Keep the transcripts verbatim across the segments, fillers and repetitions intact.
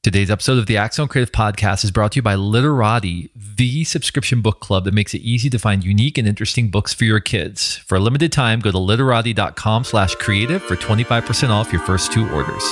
Today's episode of the Accidental Creative Podcast is brought to you by Literati, the subscription book club that makes it easy to find unique and interesting books for your kids. For a limited time, go to literati.com slash creative for twenty-five percent off your first two orders.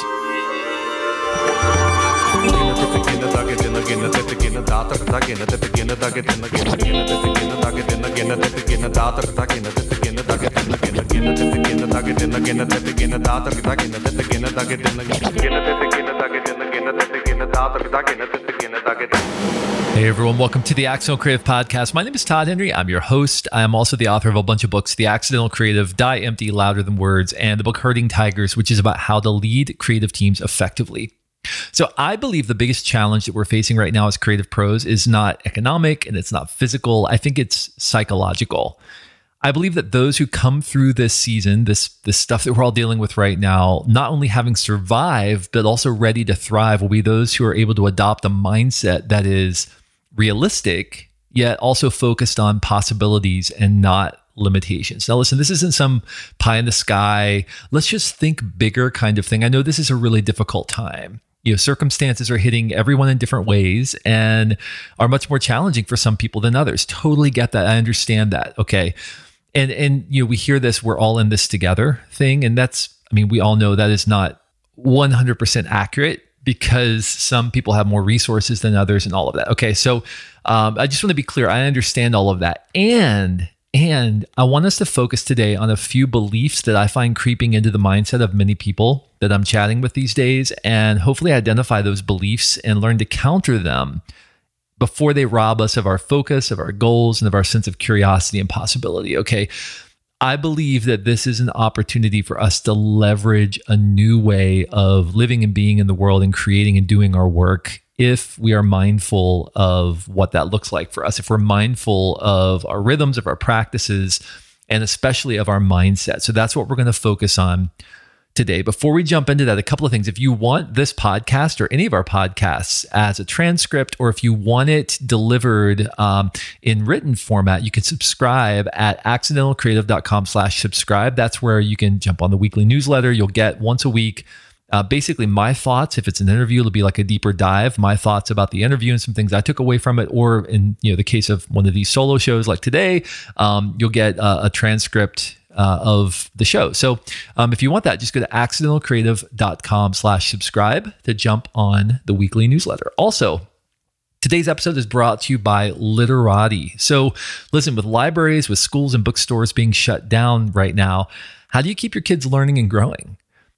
Hey everyone, welcome to the Accidental Creative Podcast. My name is Todd Henry. I'm your host. I am also the author of a bunch of books, The Accidental Creative, Die Empty, Louder Than Words, and the book Herding Tigers, which is about how to lead creative teams effectively. So I believe the biggest challenge that we're facing right now as creative pros is not economic and it's not physical. I think it's psychological. I believe that those who come through this season, this this stuff that we're all dealing with right now, not only having survived, but also ready to thrive, will be those who are able to adopt a mindset that is realistic, yet also focused on possibilities and not limitations. Now, listen, this isn't some pie in the sky, let's just think bigger kind of thing. I know this is a really difficult time. You know, circumstances are hitting everyone in different ways and are much more challenging for some people than others. Totally get that. I understand that. Okay. And, and, you know, we hear this, we're all in this together thing. And that's, I mean, we all know that is not one hundred percent accurate because some people have more resources than others and all of that. Okay. So um, I just want to be clear. I understand all of that. And, and I want us to focus today on a few beliefs that I find creeping into the mindset of many people that I'm chatting with these days, and hopefully identify those beliefs and learn to counter them before they rob us of our focus, of our goals, and of our sense of curiosity and possibility. Okay. I believe that this is an opportunity for us to leverage a new way of living and being in the world and creating and doing our work if we are mindful of what that looks like for us, if we're mindful of our rhythms, of our practices, and especially of our mindset. So that's what we're going to focus on today. Before we jump into that, a couple of things. If you want this podcast or any of our podcasts as a transcript, or if you want it delivered um, in written format, you can subscribe at accidentalcreative.com slash subscribe. That's where you can jump on the weekly newsletter. You'll get once a week Uh, basically my thoughts. If it's an interview, it'll be like a deeper dive, my thoughts about the interview and some things I took away from it. Or in you know the case of one of these solo shows like today, um, you'll get uh, a transcript uh, of the show. So um, if you want that, just go to accidentalcreative.com slash subscribe to jump on the weekly newsletter. Also, today's episode is brought to you by Literati. So listen, with libraries, with schools and bookstores being shut down right now, how do you keep your kids learning and growing?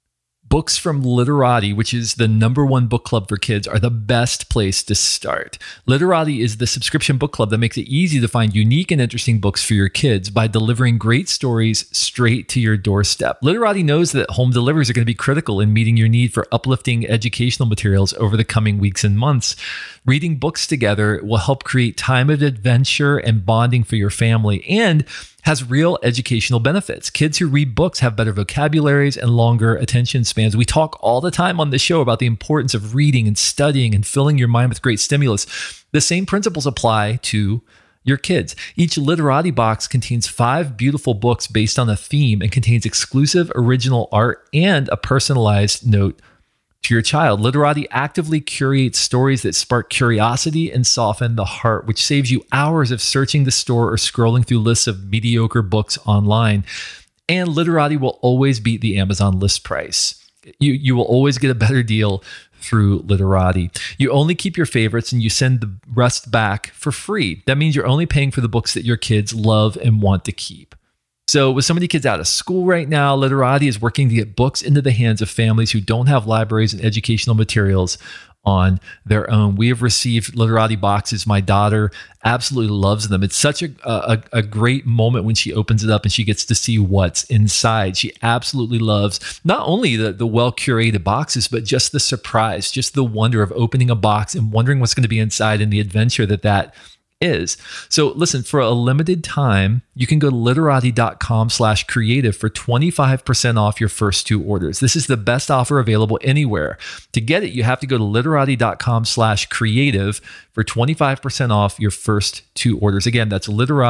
Books from Literati, which is the number one book club for kids, are the best place to start. Literati is the subscription book club that makes it easy to find unique and interesting books for your kids by delivering great stories straight to your doorstep. Literati knows that home deliveries are going to be critical in meeting your need for uplifting educational materials over the coming weeks and months. Reading books together will help create time of adventure and bonding for your family, and has real educational benefits. Kids who read books have better vocabularies and longer attention spans. We talk all the time on the show about the importance of reading and studying and filling your mind with great stimulus. The same principles apply to your kids. Each Literati box contains five beautiful books based on a theme and contains exclusive original art and a personalized note to your child. Literati actively curates stories that spark curiosity and soften the heart, which saves you hours of searching the store or scrolling through lists of mediocre books online. And Literati will always beat the Amazon list price. You, you will always get a better deal through Literati. You only keep your favorites and you send the rest back for free. That means you're only paying for the books that your kids love and want to keep. So with so many kids out of school right now, Literati is working to get books into the hands of families who don't have libraries and educational materials on their own. We have received Literati boxes. My daughter absolutely loves them. It's such a, a, a great moment when she opens it up and she gets to see what's inside. She absolutely loves not only the, the well-curated boxes, but just the surprise, just the wonder of opening a box and wondering what's going to be inside and the adventure that that is. So listen, for a limited time, you can go to literati.com slash creative for twenty-five percent off your first two orders. This is the best offer available anywhere. To get it, you have to go to literati.com slash creative for twenty-five percent off your first two orders. Again, that's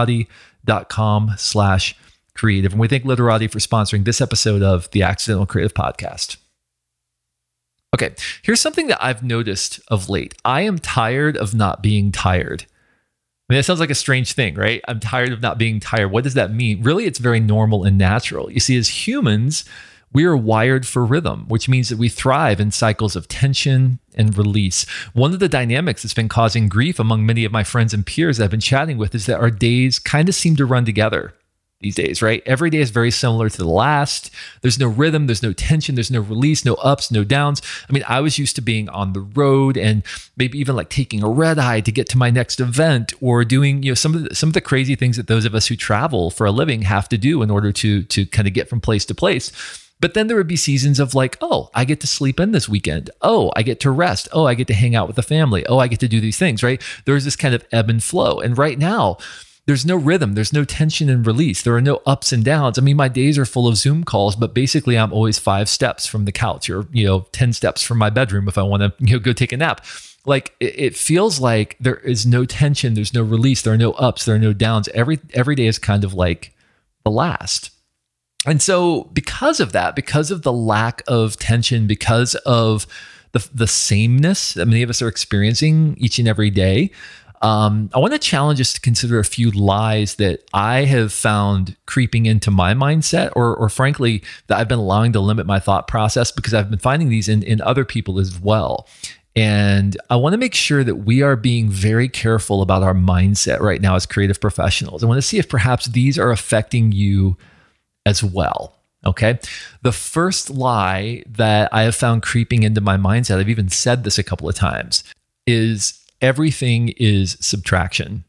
literati.com slash creative. And we thank Literati for sponsoring this episode of the Accidental Creative Podcast. Okay, here's something that I've noticed of late. I am tired of not being tired. I mean, that sounds like a strange thing, right? I'm tired of not being tired. What does that mean? Really, it's very normal and natural. You see, as humans, we are wired for rhythm, which means that we thrive in cycles of tension and release. One of the dynamics that's been causing grief among many of my friends and peers that I've been chatting with is that our days kind of seem to run together these days, right? Every day is very similar to the last. There's no rhythm, there's no tension, there's no release, no ups, no downs. I mean, I was used to being on the road and maybe even like taking a red eye to get to my next event, or doing, you know, some of the, some of the crazy things that those of us who travel for a living have to do in order to to kind of get from place to place. But then there would be seasons of like, oh, I get to sleep in this weekend. Oh, I get to rest. Oh, I get to hang out with the family. Oh, I get to do these things, right? There's this kind of ebb and flow. And right now, there's no rhythm. There's no tension and release. There are no ups and downs. I mean, my days are full of Zoom calls, but basically I'm always five steps from the couch, or, you know, ten steps from my bedroom if I want to, you know, go take a nap. Like it, it feels like there is no tension. There's no release. There are no ups. There are no downs. Every, every day is kind of like the last. And so because of that, because of the lack of tension, because of the, the sameness that many of us are experiencing each and every day, Um, I want to challenge us to consider a few lies that I have found creeping into my mindset, or, or frankly, that I've been allowing to limit my thought process, because I've been finding these in, in other people as well. And I want to make sure that we are being very careful about our mindset right now as creative professionals. I want to see if perhaps these are affecting you as well. Okay. The first lie that I have found creeping into my mindset, I've even said this a couple of times, is everything is subtraction.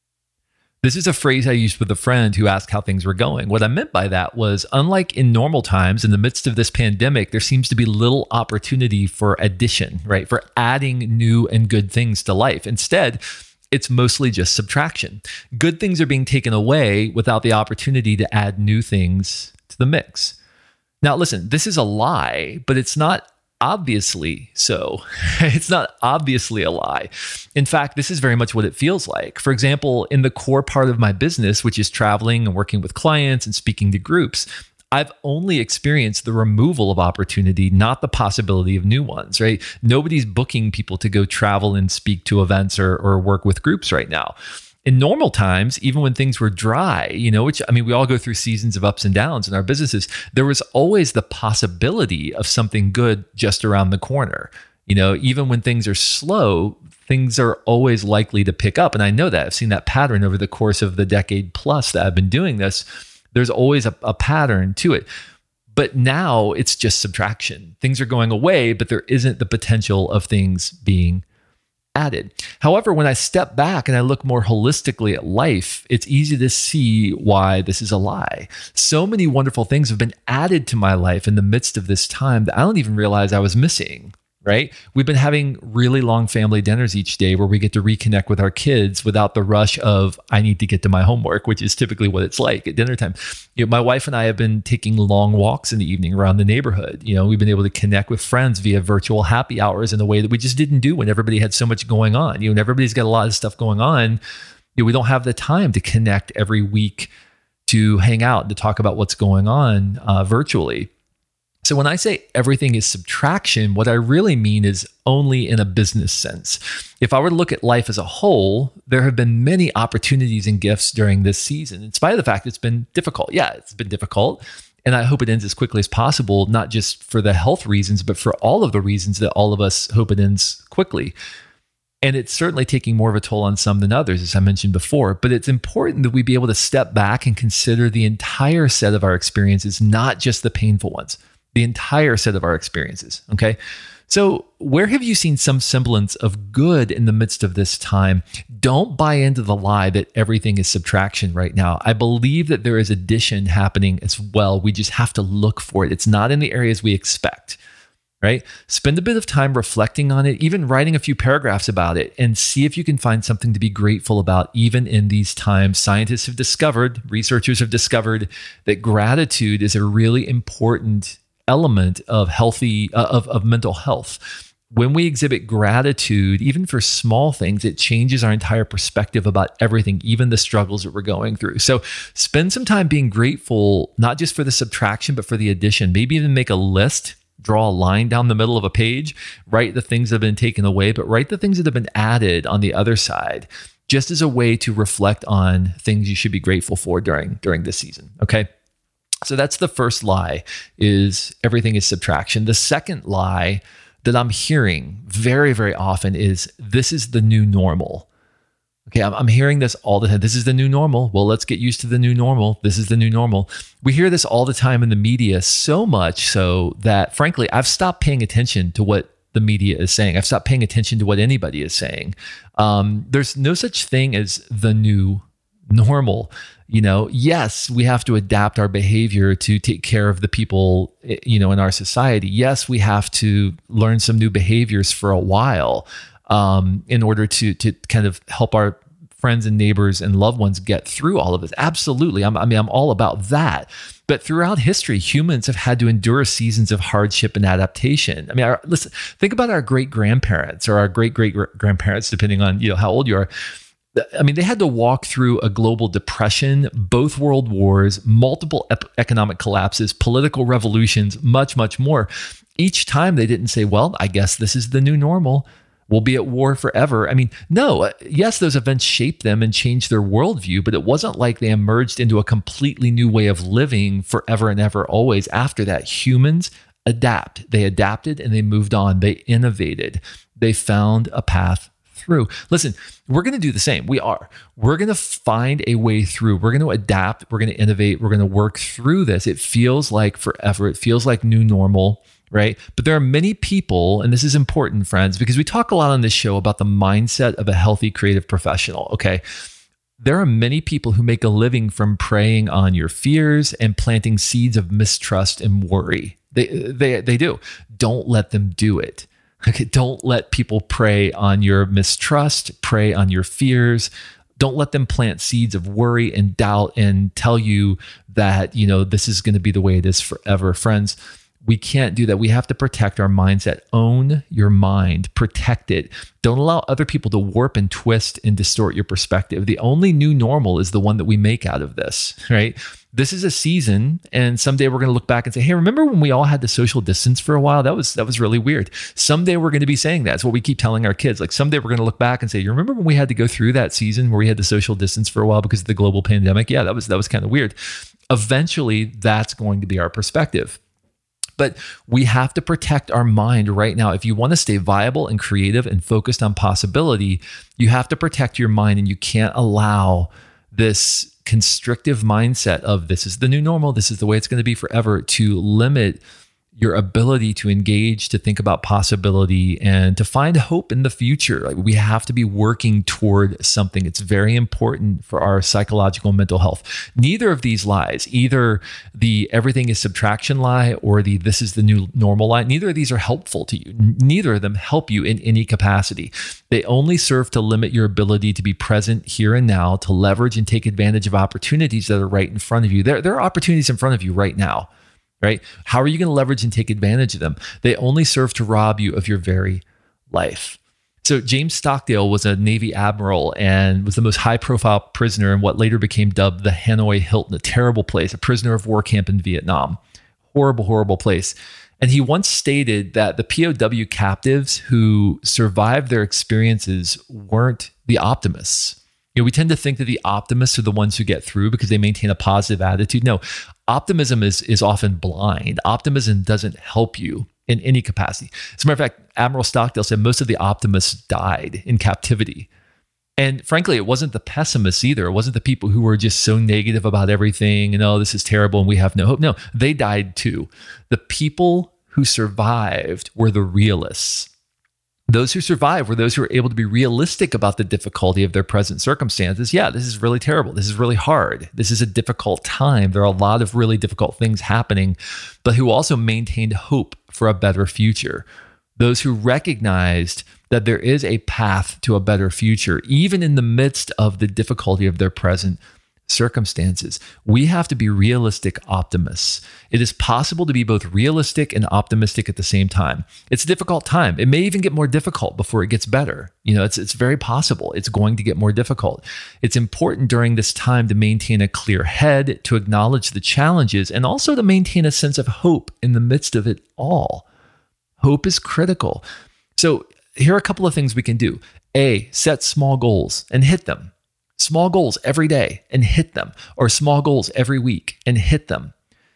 This is a phrase I used with a friend who asked how things were going. What I meant by that was, unlike in normal times, in the midst of this pandemic, there seems to be little opportunity for addition, right? For adding new and good things to life. Instead, it's mostly just subtraction. Good things are being taken away without the opportunity to add new things to the mix. Now, listen, this is a lie, but it's not obviously so. It's not obviously a lie. In fact, this is very much what it feels like. For example, in the core part of my business, which is traveling and working with clients and speaking to groups, I've only experienced the removal of opportunity, not the possibility of new ones, right? Nobody's booking people to go travel and speak to events or, or work with groups right now. In normal times, even when things were dry, you know, which, I mean, we all go through seasons of ups and downs in our businesses, there was always the possibility of something good just around the corner. You know, even when things are slow, things are always likely to pick up. And I know that. I've seen that pattern over the course of the decade plus that I've been doing this. There's always a, a pattern to it. But now it's just subtraction. Things are going away, but there isn't the potential of things being added. However, when I step back and I look more holistically at life, it's easy to see why this is a lie. So many wonderful things have been added to my life in the midst of this time that I don't even realize I was missing. Right? We've been having really long family dinners each day where we get to reconnect with our kids without the rush of, I need to get to my homework, which is typically what it's like at dinner time. You know, my wife and I have been taking long walks in the evening around the neighborhood. You know, we've been able to connect with friends via virtual happy hours in a way that we just didn't do when everybody had so much going on. You know, when everybody's got a lot of stuff going on, you know, we don't have the time to connect every week to hang out and to talk about what's going on uh, virtually. So when I say everything is subtraction, what I really mean is only in a business sense. If I were to look at life as a whole, there have been many opportunities and gifts during this season, in spite of the fact it's been difficult. Yeah, it's been difficult. And I hope it ends as quickly as possible, not just for the health reasons, but for all of the reasons that all of us hope it ends quickly. And it's certainly taking more of a toll on some than others, as I mentioned before. But it's important that we be able to step back and consider the entire set of our experiences, not just the painful ones. The entire set of our experiences. Okay. So where have you seen some semblance of good in the midst of this time? Don't buy into the lie that everything is subtraction right now. I believe that there is addition happening as well. We just have to look for it. It's not in the areas we expect, right? Spend a bit of time reflecting on it, even writing a few paragraphs about it, and see if you can find something to be grateful about even in these times. Scientists have discovered, researchers have discovered that gratitude is a really important element of healthy, uh, of, of mental health. When we exhibit gratitude, even for small things, it changes our entire perspective about everything, even the struggles that we're going through. So spend some time being grateful, not just for the subtraction, but for the addition. Maybe even make a list draw a line down the middle of a page, write the things that have been taken away, but write the things that have been added on the other side, just as a way to reflect on things you should be grateful for during, during this season. Okay. So that's the first lie, is everything is subtraction. The second lie that I'm hearing very, very often is this is the new normal. Okay, I'm, I'm hearing this all the time. This is the new normal. Well, let's get used to the new normal. This is the new normal. We hear this all the time in the media, so much so that, frankly, I've stopped paying attention to what the media is saying. I've stopped paying attention to what anybody is saying. Um, there's no such thing as the new normal. You know, yes, we have to adapt our behavior to take care of the people, you know, in our society. Yes, we have to learn some new behaviors for a while um, in order to to kind of help our friends and neighbors and loved ones get through all of this. Absolutely. I'm, I mean, I'm all about that. But throughout history, humans have had to endure seasons of hardship and adaptation. I mean, our, listen, think about our great grandparents or our great great grandparents, depending on, you know, how old you are. I mean, they had to walk through a global depression, both world wars, multiple ep- economic collapses, political revolutions, much, much more. Each time they didn't say, well, I guess this is the new normal. We'll be at war forever. I mean, no, yes, those events shaped them and changed their worldview, but it wasn't like they emerged into a completely new way of living forever and ever, always. After that, humans adapt. They adapted and they moved on. They innovated. They found a path through. Listen, we're going to do the same. We are. We're going to find a way through. We're going to adapt. We're going to innovate. We're going to work through this. It feels like forever. It feels like new normal, right? But there are many people, and this is important, friends, because we talk a lot on this show about the mindset of a healthy creative professional, okay? There are many people who make a living from preying on your fears and planting seeds of mistrust and worry. They, they, they do. Don't let them do it. Okay, don't let people prey on your mistrust, prey on your fears. Don't let them plant seeds of worry and doubt and tell you that, you know, this is going to be the way it is forever. Friends, we can't do that. We have to protect our mindset. Own your mind. Protect it. Don't allow other people to warp and twist and distort your perspective. The only new normal is the one that we make out of this, right? This is a season, and someday we're going to look back and say, hey, remember when we all had to social distance for a while? That was that was really weird. Someday we're going to be saying that. It's what we keep telling our kids. Like someday we're going to look back and say, you remember when we had to go through that season where we had to social distance for a while because of the global pandemic? Yeah, that was that was kind of weird. Eventually, that's going to be our perspective. But we have to protect our mind right now. If you want to stay viable and creative and focused on possibility, you have to protect your mind, and you can't allow this constrictive mindset of this is the new normal, this is the way it's going to be forever, to limit your ability to engage, to think about possibility, and to find hope in the future. Like, we have to be working toward something. It's very important for our psychological and mental health. Neither of these lies, either the everything is subtraction lie or the this is the new normal lie, neither of these are helpful to you. Neither of them help you in any capacity. They only serve to limit your ability to be present here and now, to leverage and take advantage of opportunities that are right in front of you. There, there are opportunities in front of you right now. Right? How are you going to leverage and take advantage of them? They only serve to rob you of your very life. So James Stockdale was a Navy admiral and was the most high-profile prisoner in what later became dubbed the Hanoi Hilton, a terrible place, a prisoner of war camp in Vietnam. Horrible, horrible place. And he once stated that the P O W captives who survived their experiences weren't the optimists. You know, we tend to think that the optimists are the ones who get through because they maintain a positive attitude. No, optimism is, is often blind. Optimism doesn't help you in any capacity. As a matter of fact, Admiral Stockdale said most of the optimists died in captivity. And frankly, it wasn't the pessimists either. It wasn't the people who were just so negative about everything and, oh, this is terrible and we have no hope. No, they died too. The people who survived were the realists. Those who survive were those who were able to be realistic about the difficulty of their present circumstances. Yeah, this is really terrible. This is really hard. This is a difficult time. There are a lot of really difficult things happening, but who also maintained hope for a better future. Those who recognized that there is a path to a better future, even in the midst of the difficulty of their present circumstances. We have to be realistic optimists. It is possible to be both realistic and optimistic at the same time. It's a difficult time. It may even get more difficult before it gets better. You know, it's it's very possible. It's going to get more difficult. It's important during this time to maintain a clear head, to acknowledge the challenges, and also to maintain a sense of hope in the midst of it all. Hope is critical. So here are a couple of things we can do. A, set small goals and hit them. Small goals every day and hit them, or small goals every week and hit them.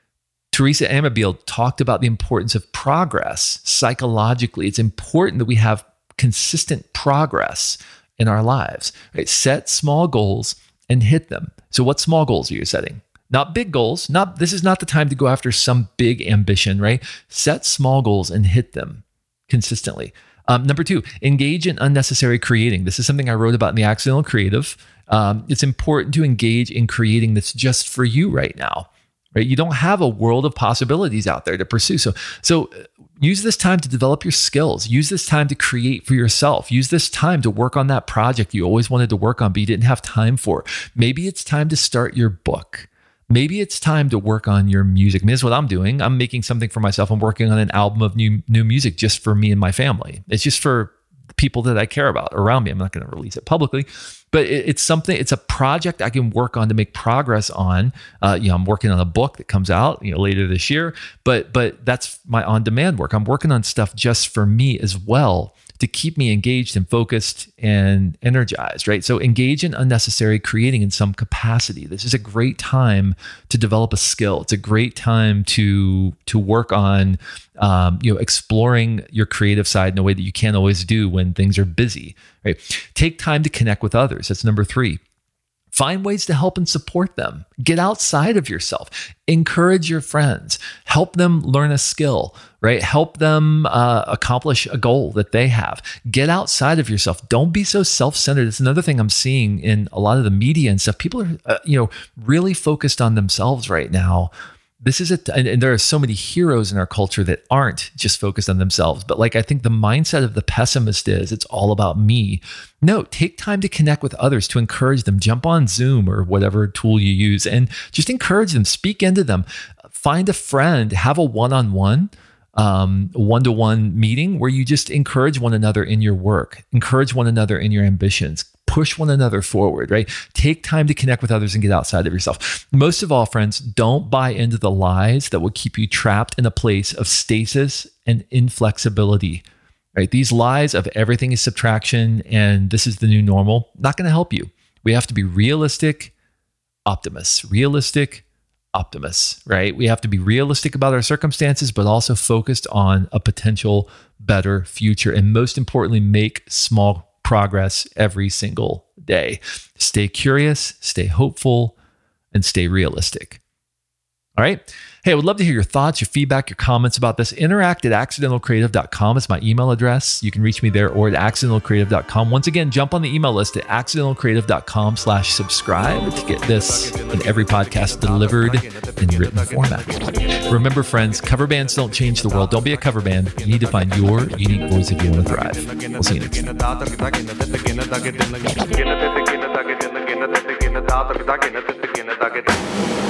Teresa Amabile talked about the importance of progress psychologically. It's important that we have consistent progress in our lives. Right? Set small goals and hit them. So what small goals are you setting? Not big goals. Not this is not the time to go after some big ambition, right? Set small goals and hit them consistently. Um, number two, engage in unnecessary creating. This is something I wrote about in The Accidental Creative. Um, it's important to engage in creating that's just for you right now. Right? You don't have a world of possibilities out there to pursue. So, so use this time to develop your skills. Use this time to create for yourself. Use this time to work on that project you always wanted to work on, but you didn't have time for. Maybe it's time to start your book. Maybe it's time to work on your music. I mean, this is what I'm doing. I'm making something for myself. I'm working on an album of new new music just for me and my family. It's just for the people that I care about around me. I'm not going to release it publicly, but it, it's something. It's a project I can work on to make progress on. Uh, you know, I'm working on a book that comes out you know later this year. But but that's my on-demand work. I'm working on stuff just for me as well, to keep me engaged and focused and energized, right? So engage in unnecessary creating in some capacity. This is a great time to develop a skill. It's a great time to to work on, um, you know, exploring your creative side in a way that you can't always do when things are busy, right? Take time to connect with others. That's number three. Find ways to help and support them. Get outside of yourself. Encourage your friends. Help them learn a skill, right? Help them uh, accomplish a goal that they have. Get outside of yourself. Don't be so self-centered. It's another thing I'm seeing in a lot of the media and stuff. People are, uh, you know, really focused on themselves right now. This is it, and, and there are so many heroes in our culture that aren't just focused on themselves. But like I think the mindset of the pessimist is, it's all about me. No, take time to connect with others, to encourage them. Jump on Zoom or whatever tool you use, and just encourage them. Speak into them. Find a friend. Have a one-on-one, um, one-to-one meeting where you just encourage one another in your work, encourage one another in your ambitions. Push one another forward, right? Take time to connect with others and get outside of yourself. Most of all, friends, don't buy into the lies that will keep you trapped in a place of stasis and inflexibility, right? These lies of everything is subtraction and this is the new normal, not going to help you. We have to be realistic optimists, realistic optimists, right? We have to be realistic about our circumstances, but also focused on a potential better future. And most importantly, make small progress every single day. Stay curious, stay hopeful, and stay realistic. All right. Hey, I would love to hear your thoughts, your feedback, your comments about this. Interact at accidental creative dot com is my email address. You can reach me there or at accidental creative dot com. Once again, jump on the email list at accidental creative dot com slash subscribe to get this and every podcast delivered in written format. Remember, friends, cover bands don't change the world. Don't be a cover band. You need to find your unique voice if you want to thrive. We'll see you next time.